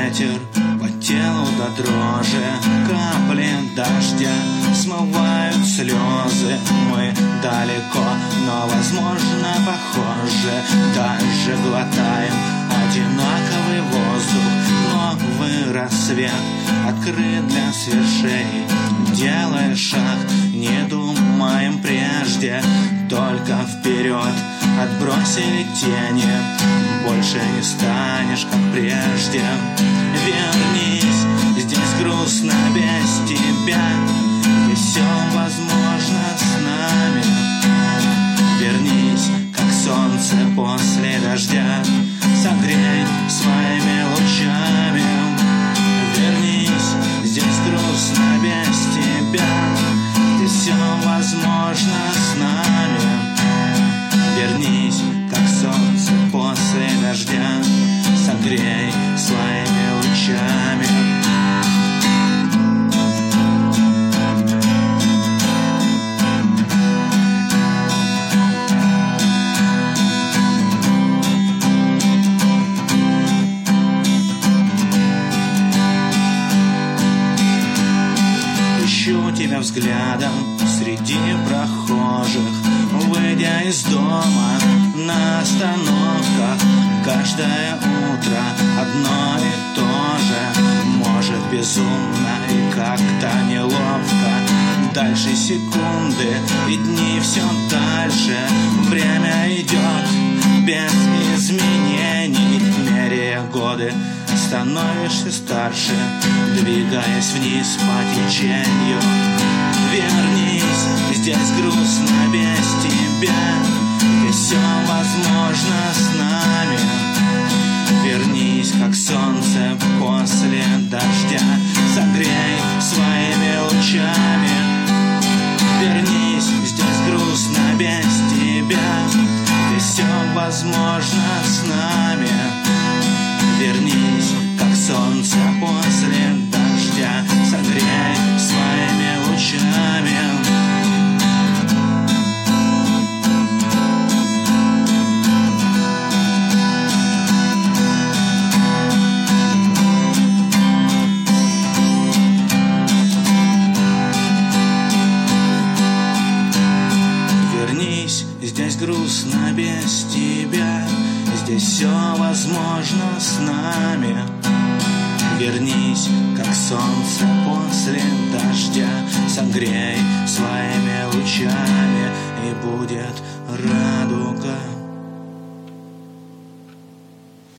ветер по телу до дрожи, капли дождя смывают слезы. Мы далеко, но возможно похожи. Даже глотаем одинаковый воздух. Новый рассвет открыт для свершений. Делая шаг, не думаем прежде, только вперед отбросили тени. Больше не станешь, как прежде. Вернись, здесь грустно без тебя, и все возможно с нами. Вернись, как солнце после дождя, согрей своими лучами. Вернись, здесь грустно без тебя, и все возможно с нами. Вернись, как солнце после дождя, согрей своими лучами. Ищу тебя взглядом среди прохожих, выйдя из дома на остановках. Каждое утро одно и то же, может безумно и как-то неловко. Дальше секунды и дни все дальше. Время идет без изменений. Меряя годы, становишься старше, двигаясь вниз по течению. Вернись, здесь грустно без тебя, и все возможно с нами. Вернись, как солнце после дождя, согрей своими лучами. Вернись, здесь грустно без тебя, и все возможно с нами. Вернись, как солнце после дождя, согрей своими лучами. Вернись, здесь грустно без тебя, здесь все возможно с нами. Вернись, как солнце после дождя, согрей своими лучами, и будет радуга.